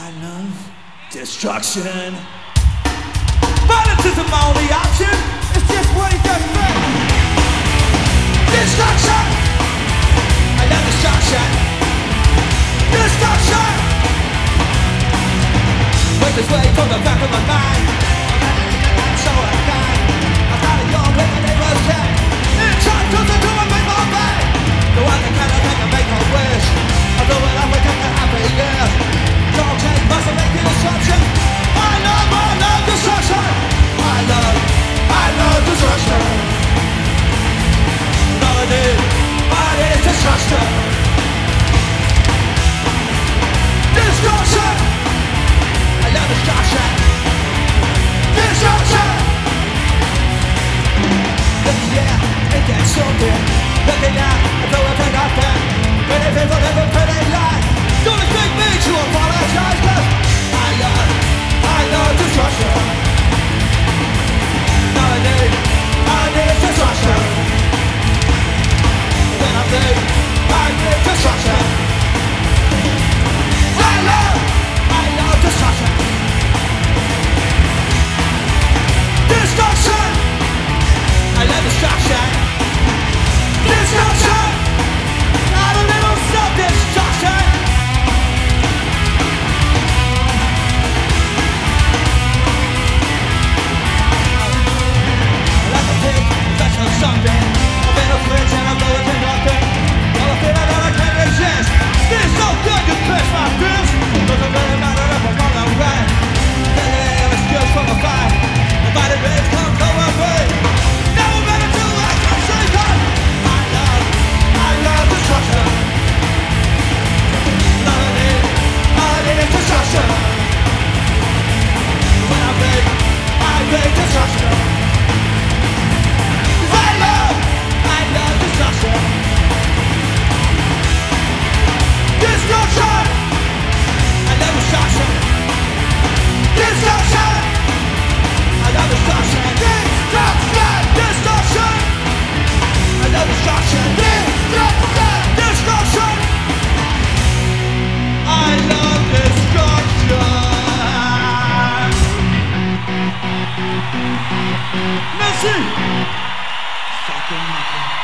I love destruction. Violence isn't my only option. It's just what he does best. Destruction. I love destruction. Destruction. Make this way from the back of my mind. I'm so unkind. I started young when my neighbors came. It tried to do and make my way. The one that cannot make a wish. I do it up with a happy year. Don't take must make the destruction. I love destruction. I love destruction. All I need is destruction. Destruction. I love destruction. Destruction. Yeah, it gets something. Looking out, I throw it to nothing. Pretty people live a pretty life. Don't expect me to apologize, 'cause I love destruction. All I need is destruction. When I need destruction. I love destruction. Destruction. I love destruction. Destruction. Not a little self-destruction. Like a pig, that's no something. I've been a switch and I'm going to nothing. All I feel that I can't resist. It's so good to push my fist. Doesn't really matter if I'm wrong or right. Then it's just from a fight. Nobody begs come over me. Never better do I can say that. I love destruction. All I need is destruction. When I beg destruction. I love destruction. Destruction. I love destruction. Destruction. I love destruction. Destruction. Destruction. I love destruction. Destruction. Destruction. I love destruction. Merci. Fucking